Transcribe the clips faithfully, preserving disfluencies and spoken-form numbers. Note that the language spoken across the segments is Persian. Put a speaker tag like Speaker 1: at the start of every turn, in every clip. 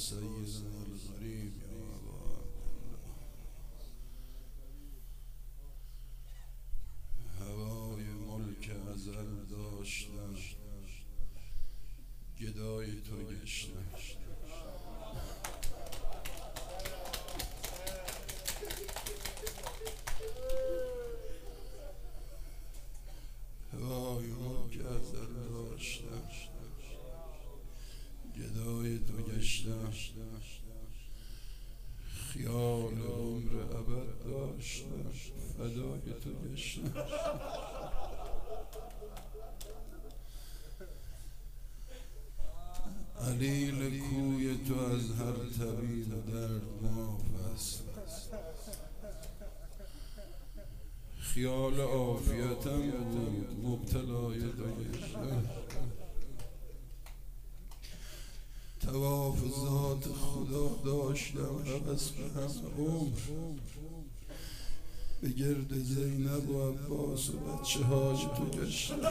Speaker 1: سيدنا الغريب يا أبا هوای ملک ازل داشتم گدای تو گشتم هوای ملک ازل داشتم گدای تو گشتم خیال عمر ابد داشتم فدای تو گشتم علیل کوی تو از هر طبیب درد معاف است خیال عافیتم بود مبتلای تو گشتم طواف ذات خدا داشتم هوس به همه عمر به گرد زینب و عباس و بچه های تو گشتم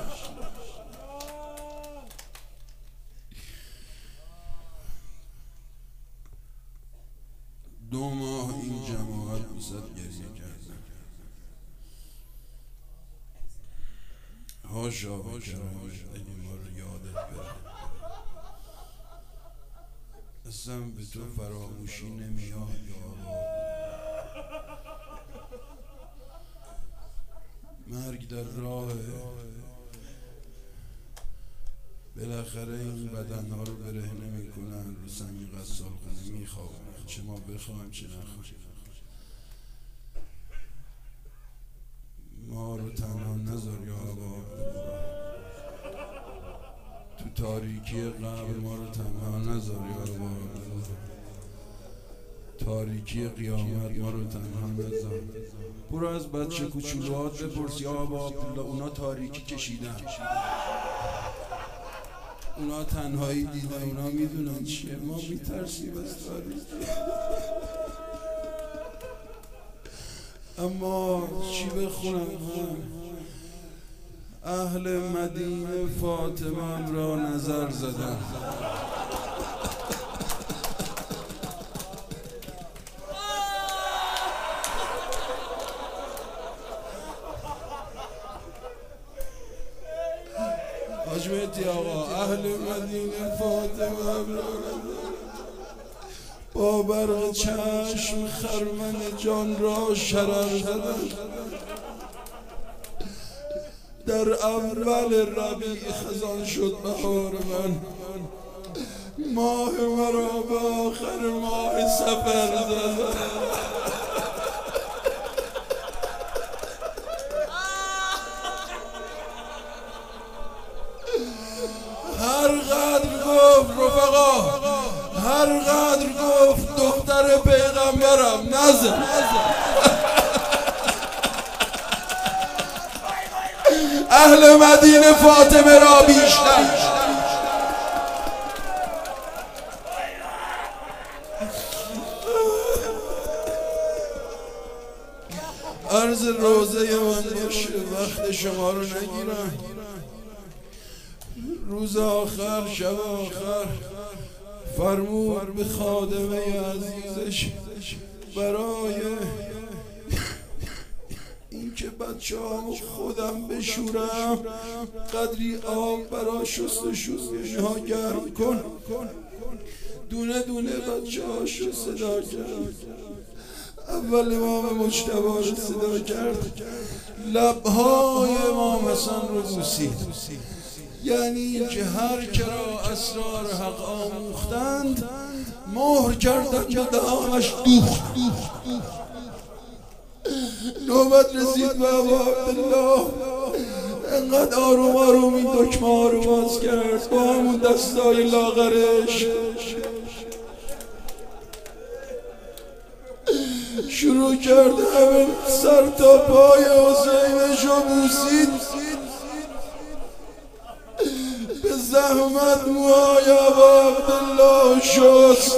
Speaker 1: دو ماه این جماعت بیصد گریه کردن هاشا به کرامت اگه ما رو یادت بره اصلا به تو فراموشی نمیاد یا مرگ در راه بالاخره این بدن ها رو برهنه میکنن رو سنگ غسال خونه میخوابن چه ما بخوایم چه نخوایم ما رو تنها نذار یا آقا تو تاریکی قبر ما رو تنها نذار یا آقا تاریکی قیامت ما رو تنها نذار برو از بچه کوچولوات بپرس یا آقا عبدالله اونا تاریکی کشیدن اونا تنهایی دیدن اونا میدونن چیه ما میترسیم از تاریکی اما چی بخونم اهل مدینه فاطمه را نظر زدن حاج مهدی آقا اهل مدینه فاطمه را نظر با برق چشم خرمن جان را شرر زدن در اول ربیع خزان شد بهار من ماه مرا به آخر ماه سفر زدن هر قدر گفت رفقا هر قدر گفت دختر پیغمبرم نزن اهل مدینه فاطمه را بیشتر عرض روزه من باشه وقت شما رو نگیرم روز آخر شب آخر فرمود به خادمه عزیزش برای اینکه بچه ها خودم بشورم قدری آب برای شست و شستشها گرم کن دونه دونه بچه هاشو صدا کرد اول امام مجتبی رو صدا کرد لبهای امام حسن رو بوسید یعنی اینکه هر کرا اسرار حق آموختند مهر کردن به دهانش دوخت نوبت رسید به ابا عبدالله انقدر آروم آروم این دکمه ها رو باز کرد با همون دستای لاغرش شروع کرد همه سر تا پای حسینش رو بوسید به زحمت موهای ابا عبدالله شست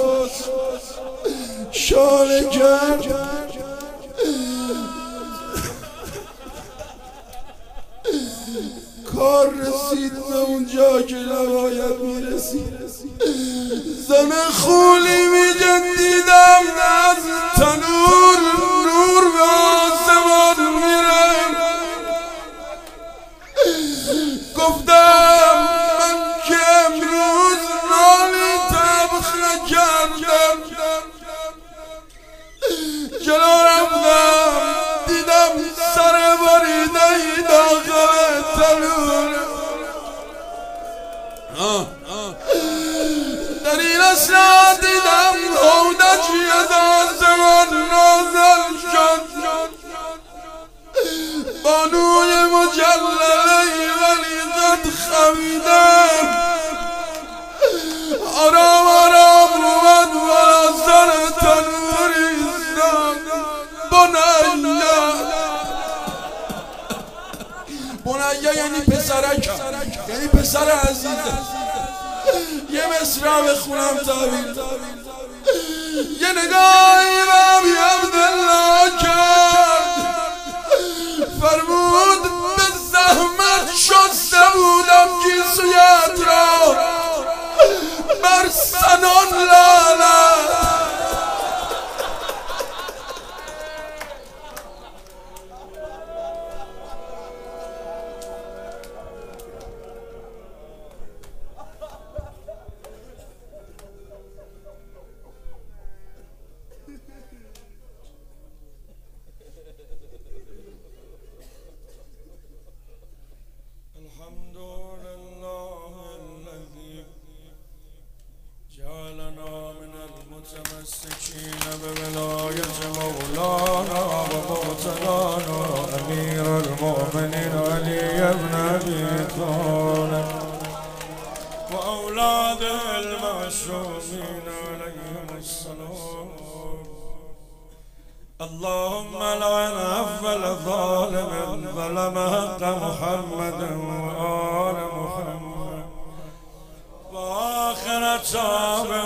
Speaker 1: شانه کرد کار رسید به اونجا که نباید میرسید. زن خولی میجندیدم از تنور نور به آسمان میره. گفتم من که امروز نانی طبخ نکردم، جلو رفتم دیدم سر بریده داخل تنور. در این اصلا دیدم هودجی از آسمان نازل شد، بانوی مجللی ولی قد خمیدم. آرام آرام اومد و سر تنور ایستاد. بنیا بنیا یعنی پسرک، یعنی پسر عزیزم. یه مصرع بخونم تعبیر، یه نگاهی به ابی عبدالله کرد، فرمود به زحمت شسته بودم گیسویت را بر سنان لعنت. متمسكين بولاية مولانا ومعتلانا أمير المؤمنين علي بن أبي طالب وأولاده المعصومين عليهم السلام. اللهم لعن أفضل ظالم ظلم حق محمد وآل محمد وآخر تاب